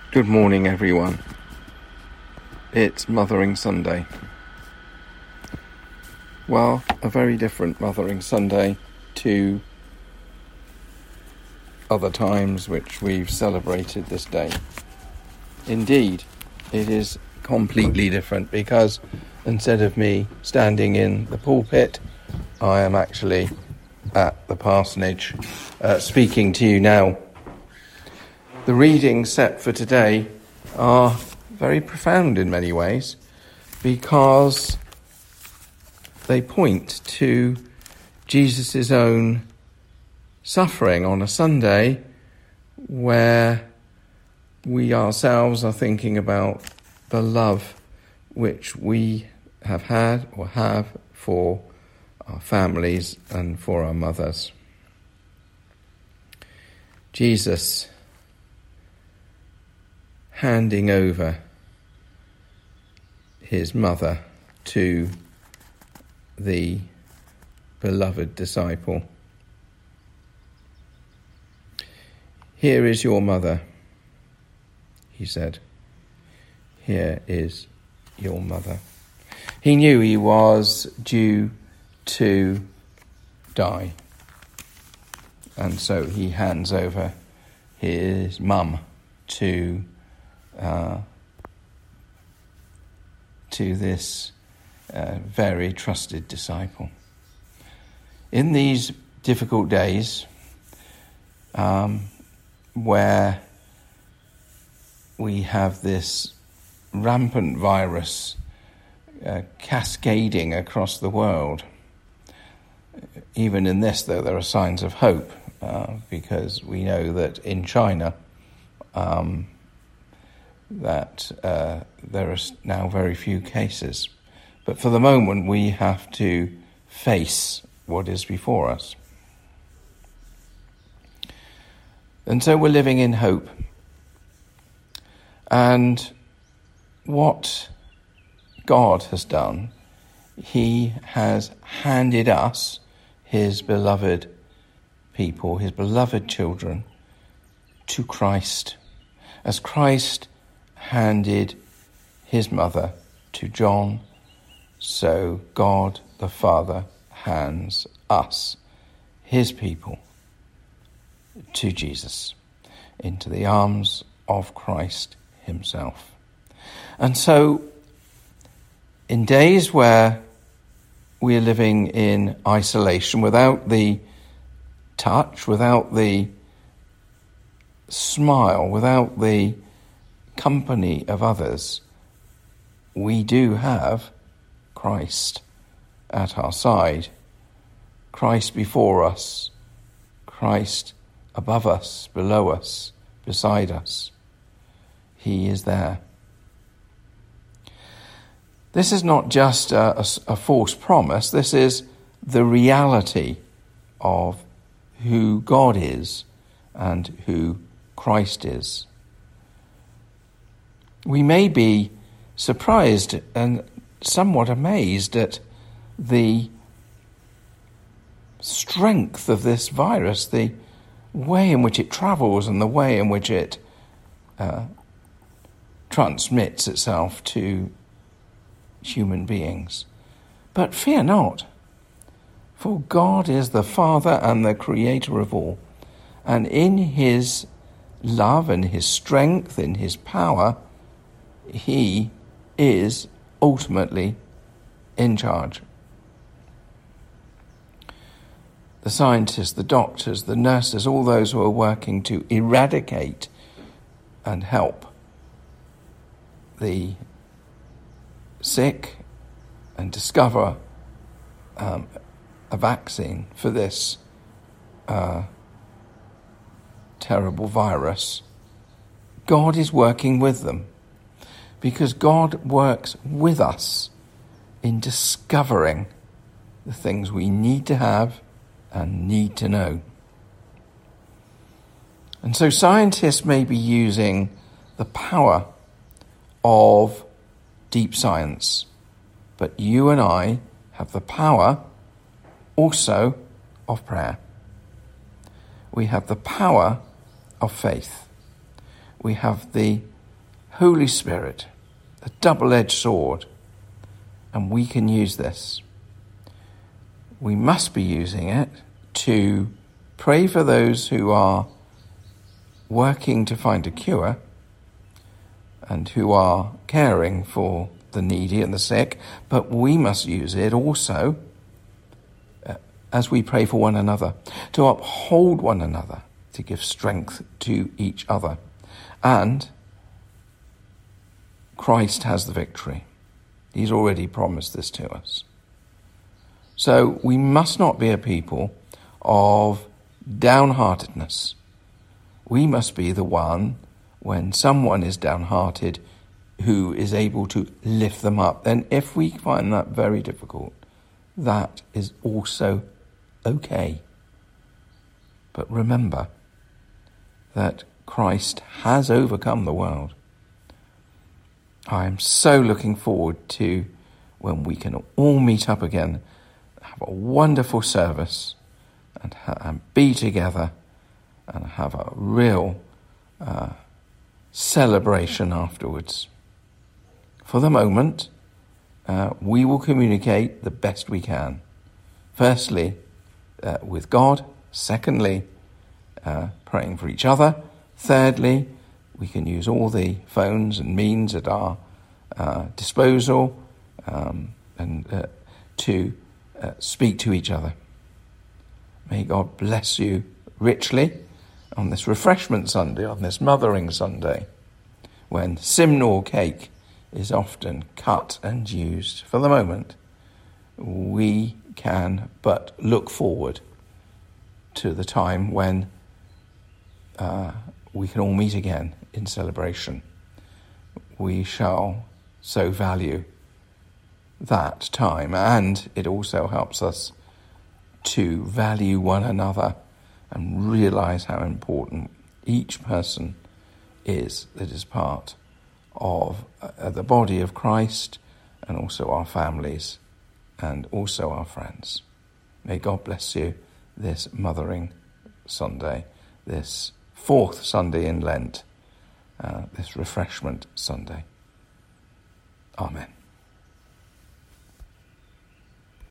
Good morning, everyone. It's Mothering Sunday. Well, a very different Mothering Sunday to other times which we've celebrated this day. Indeed, it is completely different because instead of me standing in the pulpit, I am actually at the parsonage speaking to you now. The readings set for today are very profound in many ways because they point to Jesus' own suffering on a Sunday where we ourselves are thinking about the love which we have had or have for our families and for our mothers. Jesus handing over his mother to the beloved disciple. "Here is your mother," he said. "Here is your mother." He knew he was due to die, and so he hands over his mum to this very trusted disciple. In these difficult days, where we have this rampant virus cascading across the world, even in this, though, there are signs of hope, because we know that in China, that there are now very few cases. But for the moment, we have to face what is before us. And so we're living in hope. And what God has done, he has handed us, his beloved people, his beloved children, to Christ. As Christ handed his mother to John, so God the Father hands us, his people, to Jesus, into the arms of Christ himself. And so, in days where we are living in isolation, without the touch, without the smile, without the company of others, we do have Christ at our side, Christ before us, Christ above us, below us, beside us. He is there. This is not just a false promise. This is the reality of who God is and who Christ is. We may be surprised and somewhat amazed at the strength of this virus, the way in which it travels and the way in which it transmits itself to human beings. But fear not, for God is the Father and the Creator of all, and in his love and his strength, in his power, he is ultimately in charge. The scientists, the doctors, the nurses, all those who are working to eradicate and help the sick and discover a vaccine for this terrible virus, God is working with them, because God works with us in discovering the things we need to have and need to know. And so scientists may be using the power of deep science, but you and I have the power also of prayer. We have the power of faith. We have the Holy Spirit, a double-edged sword, and we can use this. We must be using it to pray for those who are working to find a cure and who are caring for the needy and the sick, but we must use it also as we pray for one another, to uphold one another, to give strength to each other. And Christ has the victory. He's already promised this to us. So we must not be a people of downheartedness. We must be the one, when someone is downhearted, who is able to lift them up. And if we find that very difficult, that is also okay. But remember that Christ has overcome the world. I am so looking forward to when we can all meet up again, have a wonderful service, and be together and have a real celebration afterwards. For the moment, we will communicate the best we can. Firstly, with God. Secondly, praying for each other. Thirdly, we can use all the phones and means at our disposal and to speak to each other. May God bless you richly on this Refreshment Sunday, on this Mothering Sunday, when Simnel cake is often cut and used. For the moment, we can but look forward to the time when we can all meet again in celebration. We shall so value that time, and it also helps us to value one another and realize how important each person is that is part of the body of Christ, and also our families and also our friends. May God bless you this Mothering Sunday, this fourth Sunday in Lent, this Refreshment Sunday. Amen.